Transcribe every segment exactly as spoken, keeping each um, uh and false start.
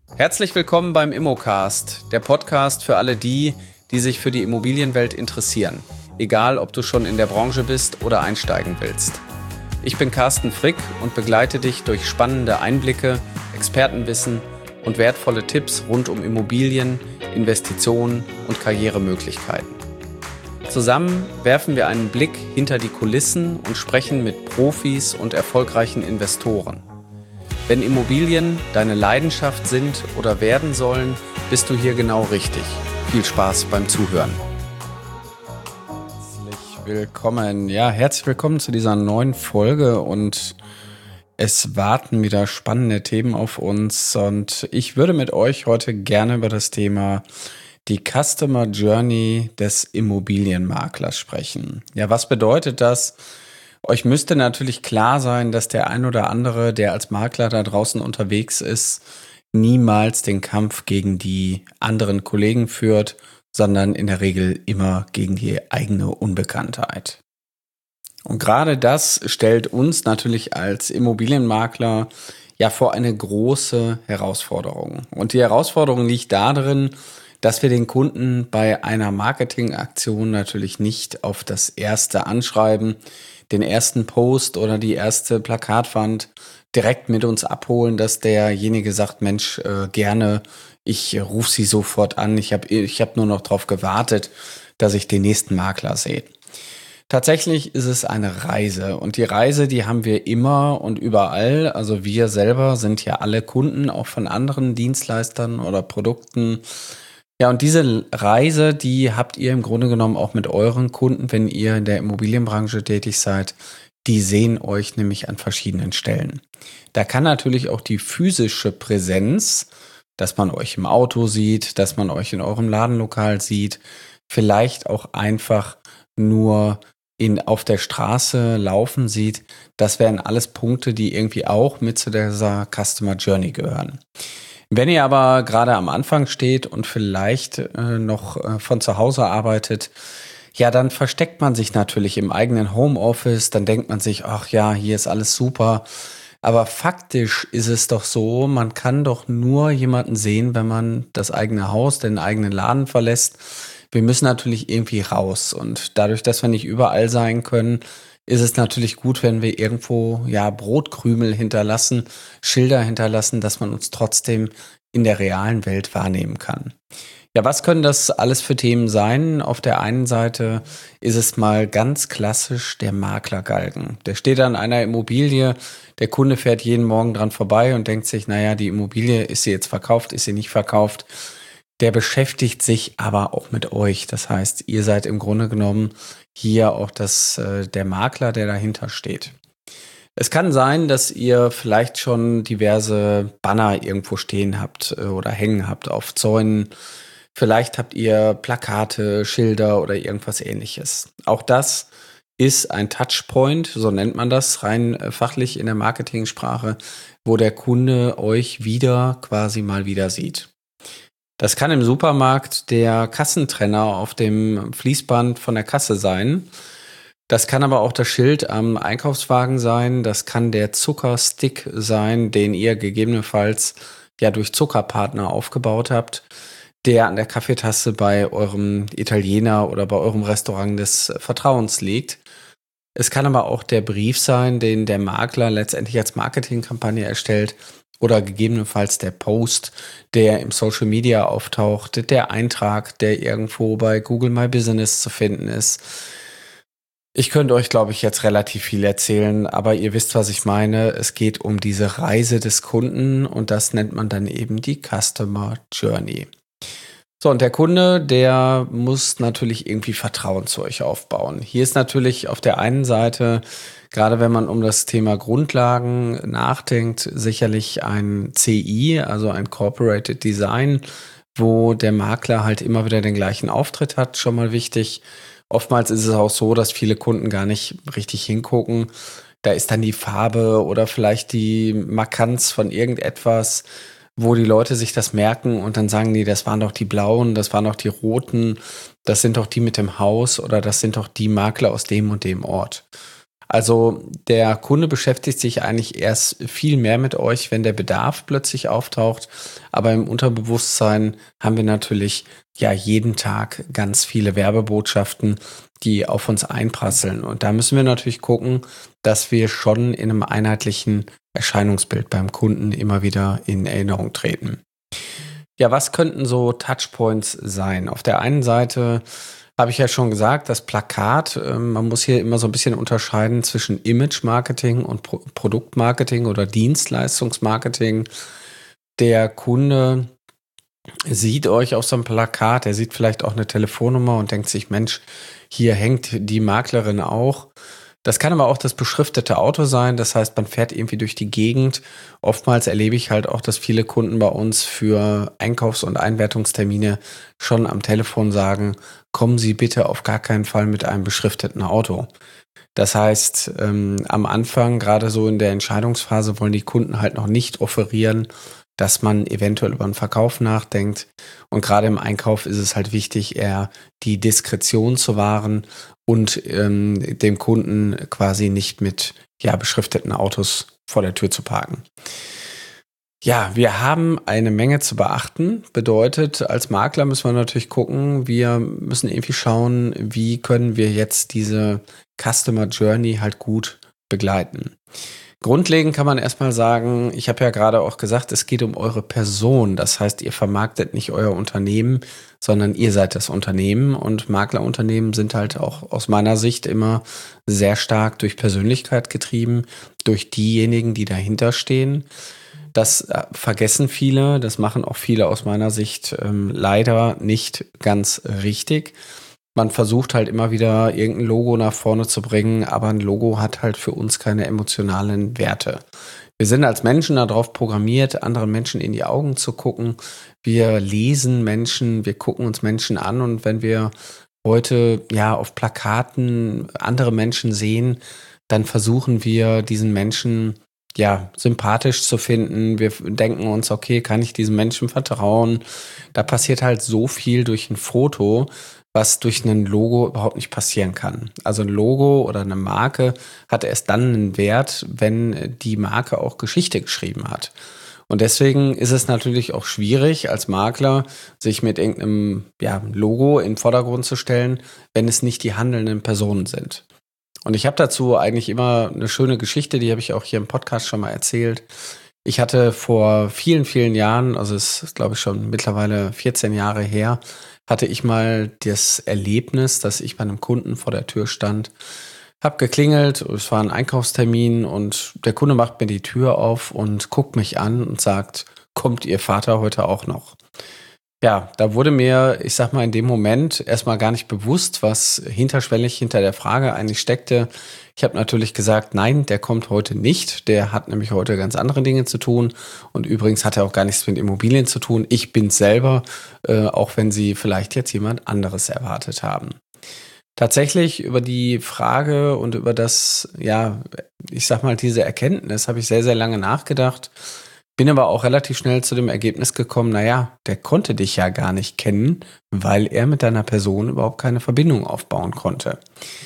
Herzlich willkommen beim Immocast, der Podcast für alle die, die sich für die Immobilienwelt interessieren. Egal, ob du schon in der Branche bist oder einsteigen willst. Ich bin Carsten Frick und begleite dich durch spannende Einblicke, Expertenwissen und wertvolle Tipps rund um Immobilien, Investitionen und Karrieremöglichkeiten. Zusammen werfen wir einen Blick hinter die Kulissen und sprechen mit Profis und erfolgreichen Investoren. Wenn Immobilien deine Leidenschaft sind oder werden sollen, bist du hier genau richtig. Viel Spaß beim Zuhören. Herzlich willkommen. Ja, herzlich willkommen zu dieser neuen Folge und es warten wieder spannende Themen auf uns und ich würde mit euch heute gerne über das Thema die Customer Journey des Immobilienmaklers sprechen. Ja, was bedeutet das? Euch müsste natürlich klar sein, dass der ein oder andere, der als Makler da draußen unterwegs ist, niemals den Kampf gegen die anderen Kollegen führt, sondern in der Regel immer gegen die eigene Unbekanntheit. Und gerade das stellt uns natürlich als Immobilienmakler ja vor eine große Herausforderung. Und die Herausforderung liegt darin, dass wir den Kunden bei einer Marketingaktion natürlich nicht auf das erste Anschreiben, den ersten Post oder die erste Plakatwand direkt mit uns abholen, dass derjenige sagt, Mensch, äh, gerne, ich rufe Sie sofort an, ich habe ich hab nur noch darauf gewartet, dass ich den nächsten Makler sehe. Tatsächlich ist es eine Reise und die Reise, die haben wir immer und überall, also wir selber sind ja alle Kunden, auch von anderen Dienstleistern oder Produkten. Ja, und diese Reise, die habt ihr im Grunde genommen auch mit euren Kunden, wenn ihr in der Immobilienbranche tätig seid. Die sehen euch nämlich an verschiedenen Stellen. Da kann natürlich auch die physische Präsenz, dass man euch im Auto sieht, dass man euch in eurem Ladenlokal sieht, vielleicht auch einfach nur in, auf der Straße laufen sieht. Das wären alles Punkte, die irgendwie auch mit zu dieser Customer Journey gehören. Wenn ihr aber gerade am Anfang steht und vielleicht äh, noch äh, von zu Hause arbeitet, ja, dann versteckt man sich natürlich im eigenen Homeoffice, dann denkt man sich, ach ja, hier ist alles super. Aber faktisch ist es doch so, man kann doch nur jemanden sehen, wenn man das eigene Haus, den eigenen Laden verlässt. Wir müssen natürlich irgendwie raus und dadurch, dass wir nicht überall sein können, ist es natürlich gut, wenn wir irgendwo ja Brotkrümel hinterlassen, Schilder hinterlassen, dass man uns trotzdem in der realen Welt wahrnehmen kann. Ja, was können das alles für Themen sein? Auf der einen Seite ist es mal ganz klassisch der Maklergalgen. Der steht an einer Immobilie, der Kunde fährt jeden Morgen dran vorbei und denkt sich, naja, die Immobilie, ist sie jetzt verkauft, ist sie nicht verkauft? Der beschäftigt sich aber auch mit euch. Das heißt, ihr seid im Grunde genommen hier auch das, äh, der Makler, der dahinter steht. Es kann sein, dass ihr vielleicht schon diverse Banner irgendwo stehen habt äh, oder hängen habt auf Zäunen. Vielleicht habt ihr Plakate, Schilder oder irgendwas Ähnliches. Auch das ist ein Touchpoint, so nennt man das rein äh, fachlich in der Marketingsprache, wo der Kunde euch wieder quasi mal wieder sieht. Das kann im Supermarkt der Kassentrenner auf dem Fließband von der Kasse sein. Das kann aber auch das Schild am Einkaufswagen sein. Das kann der Zuckerstick sein, den ihr gegebenenfalls ja durch Zuckerpartner aufgebaut habt, der an der Kaffeetasse bei eurem Italiener oder bei eurem Restaurant des Vertrauens liegt. Es kann aber auch der Brief sein, den der Makler letztendlich als Marketingkampagne erstellt, oder gegebenenfalls der Post, der im Social Media auftaucht, der Eintrag, der irgendwo bei Google My Business zu finden ist. Ich könnte euch, glaube ich, jetzt relativ viel erzählen, aber ihr wisst, was ich meine. Es geht um diese Reise des Kunden und das nennt man dann eben die Customer Journey. So, und der Kunde, der muss natürlich irgendwie Vertrauen zu euch aufbauen. Hier ist natürlich auf der einen Seite, gerade wenn man um das Thema Grundlagen nachdenkt, sicherlich ein C I, also ein Corporate Design, wo der Makler halt immer wieder den gleichen Auftritt hat, schon mal wichtig. Oftmals ist es auch so, dass viele Kunden gar nicht richtig hingucken. Da ist dann die Farbe oder vielleicht die Markanz von irgendetwas, wo die Leute sich das merken und dann sagen die, das waren doch die Blauen, das waren doch die Roten, das sind doch die mit dem Haus oder das sind doch die Makler aus dem und dem Ort. Also der Kunde beschäftigt sich eigentlich erst viel mehr mit euch, wenn der Bedarf plötzlich auftaucht. Aber im Unterbewusstsein haben wir natürlich ja jeden Tag ganz viele Werbebotschaften, die auf uns einprasseln. Und da müssen wir natürlich gucken, dass wir schon in einem einheitlichen Erscheinungsbild beim Kunden immer wieder in Erinnerung treten. Ja, was könnten so Touchpoints sein? Auf der einen Seite habe ich ja schon gesagt, das Plakat, äh, man muss hier immer so ein bisschen unterscheiden zwischen Image-Marketing und Pro Produktmarketing oder Dienstleistungsmarketing. Der Kunde sieht euch auf so einem Plakat, er sieht vielleicht auch eine Telefonnummer und denkt sich, Mensch, hier hängt die Maklerin auch. Das kann aber auch das beschriftete Auto sein. Das heißt, man fährt irgendwie durch die Gegend. Oftmals erlebe ich halt auch, dass viele Kunden bei uns für Einkaufs- und Einwertungstermine schon am Telefon sagen, kommen Sie bitte auf gar keinen Fall mit einem beschrifteten Auto. Das heißt, ähm, am Anfang, gerade so in der Entscheidungsphase, wollen die Kunden halt noch nicht offerieren, dass man eventuell über einen Verkauf nachdenkt. Und gerade im Einkauf ist es halt wichtig, eher die Diskretion zu wahren und ähm, dem Kunden quasi nicht mit ja, beschrifteten Autos vor der Tür zu parken. Ja, wir haben eine Menge zu beachten. Bedeutet, als Makler müssen wir natürlich gucken, wir müssen irgendwie schauen, wie können wir jetzt diese Customer Journey halt gut begleiten. Grundlegend kann man erstmal sagen, ich habe ja gerade auch gesagt, es geht um eure Person. Das heißt, ihr vermarktet nicht euer Unternehmen, sondern ihr seid das Unternehmen. Und Maklerunternehmen sind halt auch aus meiner Sicht immer sehr stark durch Persönlichkeit getrieben, durch diejenigen, die dahinter stehen. Das äh, vergessen viele, das machen auch viele aus meiner Sicht ähm, leider nicht ganz richtig. Man versucht halt immer wieder irgendein Logo nach vorne zu bringen, aber ein Logo hat halt für uns keine emotionalen Werte. Wir sind als Menschen darauf programmiert, anderen Menschen in die Augen zu gucken. Wir lesen Menschen, wir gucken uns Menschen an und wenn wir heute ja auf Plakaten andere Menschen sehen, dann versuchen wir diesen Menschen ja sympathisch zu finden. Wir denken uns, okay, kann ich diesem Menschen vertrauen? Da passiert halt so viel durch ein Foto, was durch ein Logo überhaupt nicht passieren kann. Also ein Logo oder eine Marke hat erst dann einen Wert, wenn die Marke auch Geschichte geschrieben hat. Und deswegen ist es natürlich auch schwierig, als Makler sich mit irgendeinem ja, Logo in den Vordergrund zu stellen, wenn es nicht die handelnden Personen sind. Und ich habe dazu eigentlich immer eine schöne Geschichte, die habe ich auch hier im Podcast schon mal erzählt. Ich hatte vor vielen, vielen Jahren, also es ist glaube ich schon mittlerweile vierzehn Jahre her, hatte ich mal das Erlebnis, dass ich bei einem Kunden vor der Tür stand, hab geklingelt, es war ein Einkaufstermin und der Kunde macht mir die Tür auf und guckt mich an und sagt, kommt Ihr Vater heute auch noch? Ja, da wurde mir, ich sag mal, in dem Moment erstmal gar nicht bewusst, was hinterschwellig hinter der Frage eigentlich steckte. Ich habe natürlich gesagt, nein, der kommt heute nicht. Der hat nämlich heute ganz andere Dinge zu tun. Und übrigens hat er auch gar nichts mit Immobilien zu tun. Ich bin's selber, äh, auch wenn Sie vielleicht jetzt jemand anderes erwartet haben. Tatsächlich über die Frage und über das, ja, ich sag mal, diese Erkenntnis habe ich sehr, sehr lange nachgedacht. Bin aber auch relativ schnell zu dem Ergebnis gekommen, naja, der konnte dich ja gar nicht kennen, weil er mit deiner Person überhaupt keine Verbindung aufbauen konnte.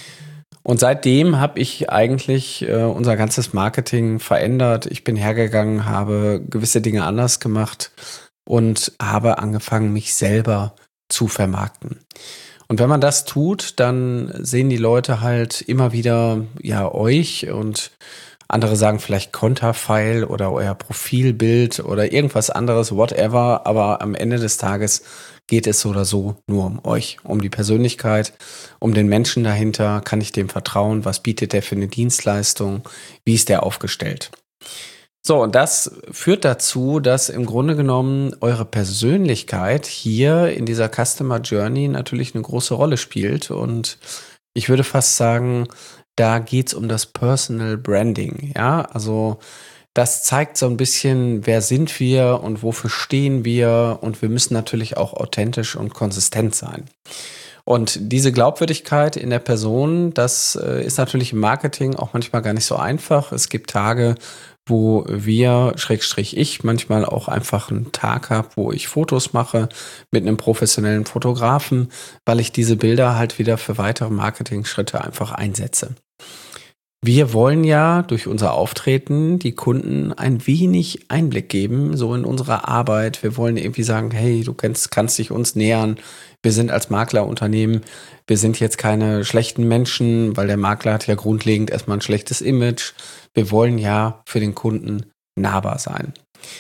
Und seitdem habe ich eigentlich äh, unser ganzes Marketing verändert. Ich bin hergegangen, habe gewisse Dinge anders gemacht und habe angefangen, mich selber zu vermarkten. Und wenn man das tut, dann sehen die Leute halt immer wieder ja euch und andere sagen vielleicht Konterfei oder euer Profilbild oder irgendwas anderes, whatever. Aber am Ende des Tages geht es so oder so nur um euch, um die Persönlichkeit, um den Menschen dahinter. Kann ich dem vertrauen? Was bietet der für eine Dienstleistung? Wie ist der aufgestellt? So, und das führt dazu, dass im Grunde genommen eure Persönlichkeit hier in dieser Customer Journey natürlich eine große Rolle spielt. Und ich würde fast sagen, da geht's um das Personal Branding. Ja, also das zeigt so ein bisschen, wer sind wir und wofür stehen wir. Und wir müssen natürlich auch authentisch und konsistent sein. Und diese Glaubwürdigkeit in der Person, das äh, ist natürlich im Marketing auch manchmal gar nicht so einfach. Es gibt Tage, wo wir, Schrägstrich ich, manchmal auch einfach einen Tag habe, wo ich Fotos mache mit einem professionellen Fotografen, weil ich diese Bilder halt wieder für weitere Marketing-Schritte einfach einsetze. Wir wollen ja durch unser Auftreten die Kunden ein wenig Einblick geben, so in unsere Arbeit. Wir wollen irgendwie sagen, hey, du kannst, kannst dich uns nähern. Wir sind als Maklerunternehmen, wir sind jetzt keine schlechten Menschen, weil der Makler hat ja grundlegend erstmal ein schlechtes Image. Wir wollen ja für den Kunden nahbar sein.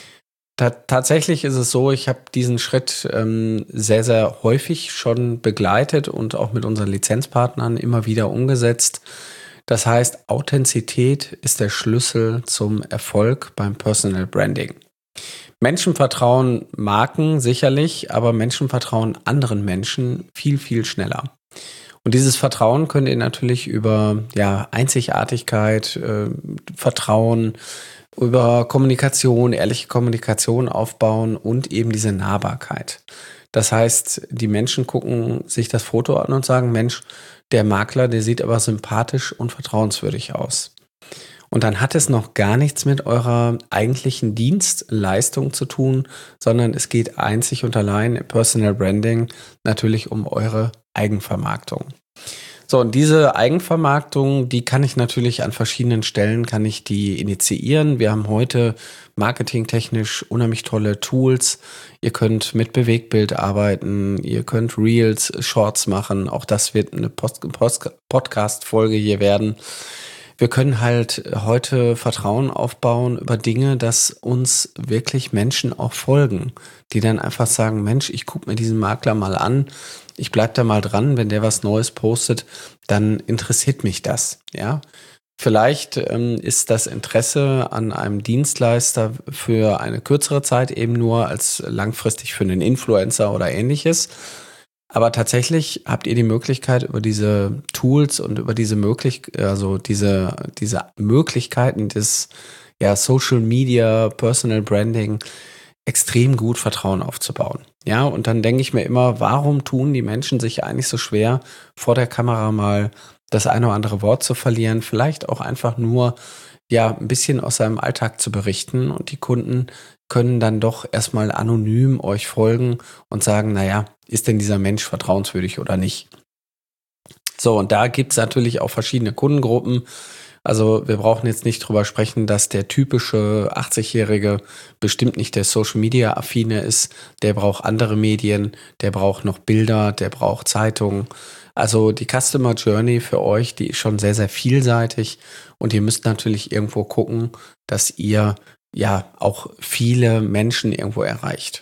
Ta- tatsächlich ist es so, ich habe diesen Schritt ähm, sehr, sehr häufig schon begleitet und auch mit unseren Lizenzpartnern immer wieder umgesetzt. Das heißt, Authentizität ist der Schlüssel zum Erfolg beim Personal Branding. Menschen vertrauen Marken sicherlich, aber Menschen vertrauen anderen Menschen viel, viel schneller. Und dieses Vertrauen könnt ihr natürlich über ja, Einzigartigkeit, äh, Vertrauen, über Kommunikation, ehrliche Kommunikation aufbauen und eben diese Nahbarkeit. Das heißt, die Menschen gucken sich das Foto an und sagen, Mensch, der Makler, der sieht aber sympathisch und vertrauenswürdig aus. Und dann hat es noch gar nichts mit eurer eigentlichen Dienstleistung zu tun, sondern es geht einzig und allein im Personal Branding natürlich um eure Eigenvermarktung. So, und diese Eigenvermarktung, die kann ich natürlich an verschiedenen Stellen, kann ich die initiieren. Wir haben heute marketingtechnisch unheimlich tolle Tools. Ihr könnt mit Bewegtbild arbeiten, ihr könnt Reels, Shorts machen. Auch das wird eine Post- Post- Podcast-Folge hier werden. Wir können halt heute Vertrauen aufbauen über Dinge, dass uns wirklich Menschen auch folgen, die dann einfach sagen, Mensch, ich gucke mir diesen Makler mal an, ich bleib da mal dran, wenn der was Neues postet, dann interessiert mich das, ja. Vielleicht ähm, ist das Interesse an einem Dienstleister für eine kürzere Zeit eben nur als langfristig für einen Influencer oder ähnliches. Aber tatsächlich habt ihr die Möglichkeit, über diese Tools und über diese möglich, also diese, diese Möglichkeiten des ja, Social Media, Personal Branding extrem gut Vertrauen aufzubauen. Ja, und dann denke ich mir immer, warum tun die Menschen sich eigentlich so schwer, vor der Kamera mal das eine oder andere Wort zu verlieren, vielleicht auch einfach nur ja ein bisschen aus seinem Alltag zu berichten, und die Kunden können dann doch erstmal anonym euch folgen und sagen, naja, ist denn dieser Mensch vertrauenswürdig oder nicht? So, und da gibt's natürlich auch verschiedene Kundengruppen. Also wir brauchen jetzt nicht drüber sprechen, dass der typische achtzig-Jährige bestimmt nicht der Social-Media-Affine ist. Der braucht andere Medien, der braucht noch Bilder, der braucht Zeitungen. Also die Customer Journey für euch, die ist schon sehr, sehr vielseitig. Und ihr müsst natürlich irgendwo gucken, dass ihr ja auch viele Menschen irgendwo erreicht.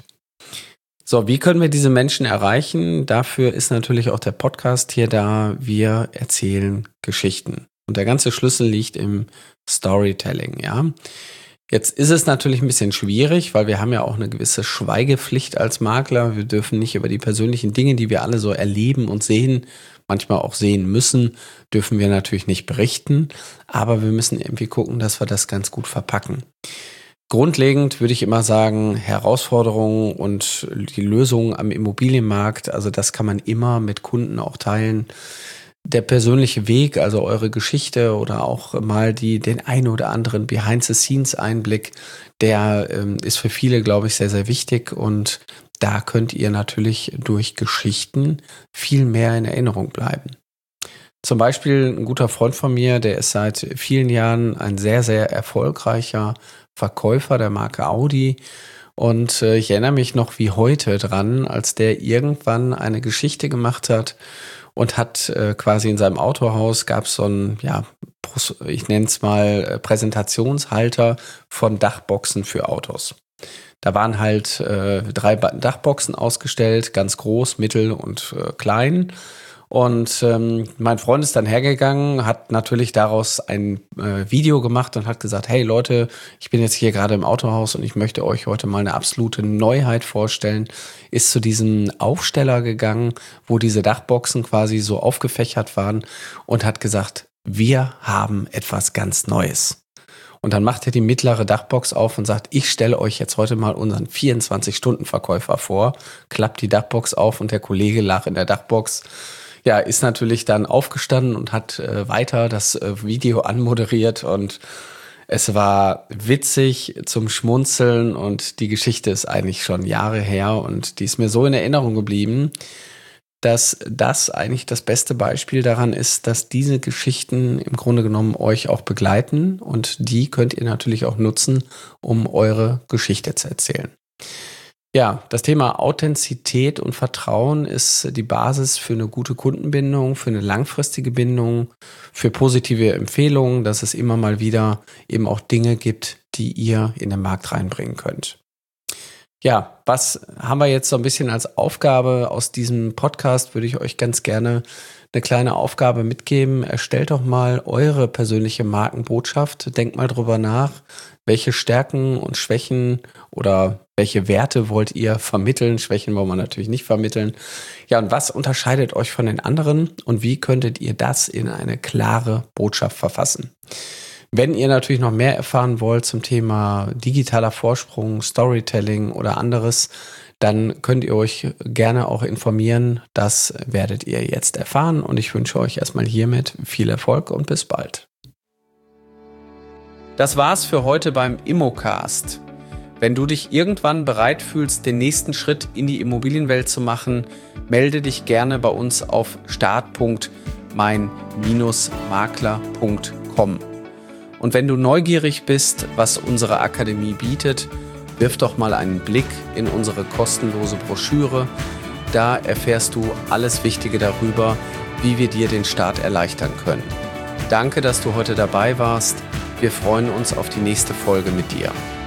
So, wie können wir diese Menschen erreichen? Dafür ist natürlich auch der Podcast hier da. Wir erzählen Geschichten. Und der ganze Schlüssel liegt im Storytelling, ja. Jetzt ist es natürlich ein bisschen schwierig, weil wir haben ja auch eine gewisse Schweigepflicht als Makler. Wir dürfen nicht über die persönlichen Dinge, die wir alle so erleben und sehen, manchmal auch sehen müssen, dürfen wir natürlich nicht berichten. Aber wir müssen irgendwie gucken, dass wir das ganz gut verpacken. Grundlegend würde ich immer sagen, Herausforderungen und die Lösungen am Immobilienmarkt, also das kann man immer mit Kunden auch teilen. Der persönliche Weg, also eure Geschichte oder auch mal die, den ein oder anderen Behind-the-Scenes-Einblick, der ähm, ist für viele, glaube ich, sehr, sehr wichtig, und da könnt ihr natürlich durch Geschichten viel mehr in Erinnerung bleiben. Zum Beispiel ein guter Freund von mir, der ist seit vielen Jahren ein sehr, sehr erfolgreicher Verkäufer der Marke Audi. Und äh, ich erinnere mich noch wie heute dran, als der irgendwann eine Geschichte gemacht hat und hat äh, quasi in seinem Autohaus gab es so einen, ja, ich nenne es mal äh, Präsentationshalter von Dachboxen für Autos. Da waren halt äh, drei Ba- Dachboxen ausgestellt, ganz groß, mittel und äh, klein. Und ähm, mein Freund ist dann hergegangen, hat natürlich daraus ein äh, Video gemacht und hat gesagt, hey Leute, ich bin jetzt hier gerade im Autohaus und ich möchte euch heute mal eine absolute Neuheit vorstellen. Ist zu diesem Aufsteller gegangen, wo diese Dachboxen quasi so aufgefächert waren, und hat gesagt, wir haben etwas ganz Neues. Und dann macht er die mittlere Dachbox auf und sagt, ich stelle euch jetzt heute mal unseren vierundzwanzig-Stunden-Verkäufer vor, klappt die Dachbox auf und der Kollege lag in der Dachbox. Ja, ist natürlich dann aufgestanden und hat äh, weiter das äh, Video anmoderiert, und es war witzig zum Schmunzeln, und die Geschichte ist eigentlich schon Jahre her und die ist mir so in Erinnerung geblieben, dass das eigentlich das beste Beispiel daran ist, dass diese Geschichten im Grunde genommen euch auch begleiten und die könnt ihr natürlich auch nutzen, um eure Geschichte zu erzählen. Ja, das Thema Authentizität und Vertrauen ist die Basis für eine gute Kundenbindung, für eine langfristige Bindung, für positive Empfehlungen, dass es immer mal wieder eben auch Dinge gibt, die ihr in den Markt reinbringen könnt. Ja, was haben wir jetzt so ein bisschen als Aufgabe aus diesem Podcast? Würde ich euch ganz gerne eine kleine Aufgabe mitgeben. Erstellt doch mal eure persönliche Markenbotschaft. Denkt mal drüber nach, welche Stärken und Schwächen oder welche Werte wollt ihr vermitteln? Schwächen wollen wir natürlich nicht vermitteln. Ja, und was unterscheidet euch von den anderen und wie könntet ihr das in eine klare Botschaft verfassen? Wenn ihr natürlich noch mehr erfahren wollt zum Thema digitaler Vorsprung, Storytelling oder anderes, dann könnt ihr euch gerne auch informieren. Das werdet ihr jetzt erfahren und ich wünsche euch erstmal hiermit viel Erfolg und bis bald. Das war's für heute beim Immocast. Wenn du dich irgendwann bereit fühlst, den nächsten Schritt in die Immobilienwelt zu machen, melde dich gerne bei uns auf start punkt mein Bindestrich makler punkt com. Und wenn du neugierig bist, was unsere Akademie bietet, wirf doch mal einen Blick in unsere kostenlose Broschüre. Da erfährst du alles Wichtige darüber, wie wir dir den Start erleichtern können. Danke, dass du heute dabei warst. Wir freuen uns auf die nächste Folge mit dir.